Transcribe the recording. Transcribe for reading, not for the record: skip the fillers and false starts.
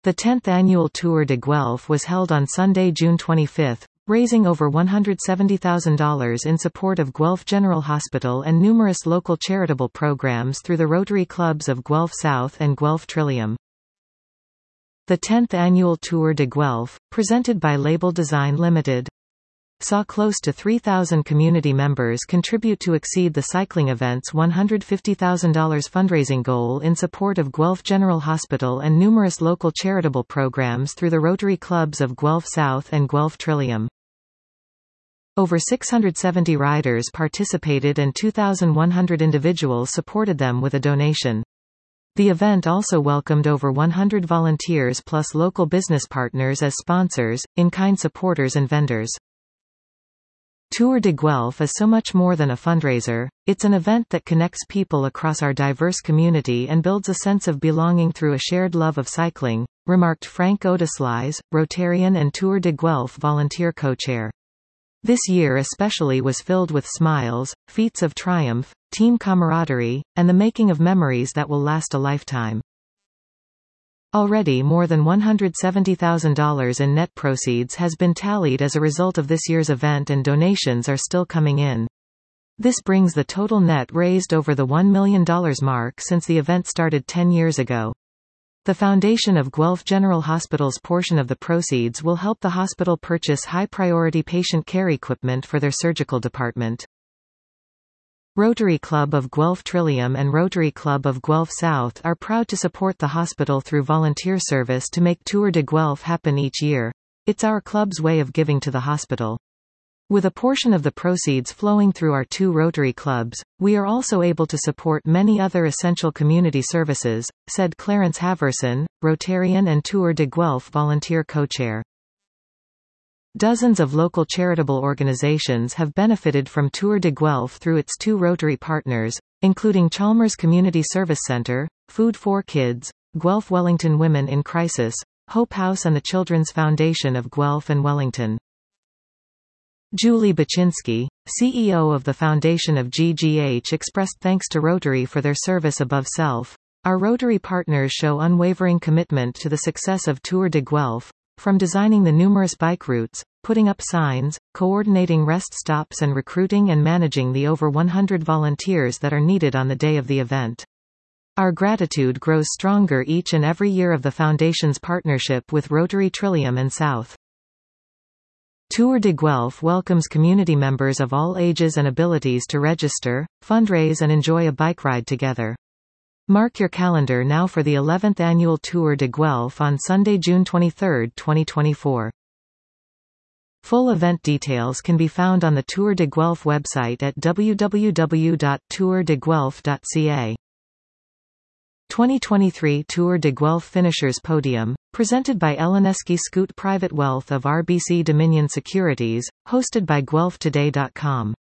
The 10th annual Tour de Guelph was held on Sunday, June 25, raising over $170,000 in support of Guelph General Hospital and numerous local charitable programs through the Rotary Clubs of Guelph South and Guelph Trillium. The 10th annual Tour de Guelph, presented by Label Design Limited, saw close to 3,000 community members contribute to exceed the cycling event's $150,000 fundraising goal in support of Guelph General Hospital and numerous local charitable programs through the Rotary Clubs of Guelph South and Guelph Trillium. Over 670 riders participated and 2,100 individuals supported them with a donation. The event also welcomed over 100 volunteers plus local business partners as sponsors, in-kind supporters and vendors. Tour de Guelph is so much more than a fundraiser, it's an event that connects people across our diverse community and builds a sense of belonging through a shared love of cycling, remarked Frank Odeslys, Rotarian and Tour de Guelph volunteer co-chair. This year especially was filled with smiles, feats of triumph, team camaraderie, and the making of memories that will last a lifetime. Already more than $170,000 in net proceeds has been tallied as a result of this year's event and donations are still coming in. This brings the total net raised over the $1 million mark since the event started 10 years ago. The foundation of Guelph General Hospital's portion of the proceeds will help the hospital purchase high-priority patient care equipment for their surgical department. Rotary Club of Guelph Trillium and Rotary Club of Guelph South are proud to support the hospital through volunteer service to make Tour de Guelph happen each year. It's our club's way of giving to the hospital. With a portion of the proceeds flowing through our two Rotary clubs, we are also able to support many other essential community services, said Clarence Haverson, Rotarian and Tour de Guelph volunteer co-chair. Dozens of local charitable organizations have benefited from Tour de Guelph through its two Rotary partners, including Chalmers Community Service Center, Food for Kids, Guelph Wellington Women in Crisis, Hope House and the Children's Foundation of Guelph and Wellington. Julie Baczynski, CEO of the Foundation of GGH, expressed thanks to Rotary for their service above self. Our Rotary partners show unwavering commitment to the success of Tour de Guelph, from designing the numerous bike routes, putting up signs, coordinating rest stops and recruiting and managing the over 100 volunteers that are needed on the day of the event. Our gratitude grows stronger each and every year of the Foundation's partnership with Rotary Trillium and South. Tour de Guelph welcomes community members of all ages and abilities to register, fundraise and enjoy a bike ride together. Mark your calendar now for the 11th annual Tour de Guelph on Sunday, June 23, 2024. Full event details can be found on the Tour de Guelph website at www.tourdeguelph.ca. 2023 Tour de Guelph Finishers Podium, presented by Eleneski Scoot Private Wealth of RBC Dominion Securities, hosted by GuelphToday.com.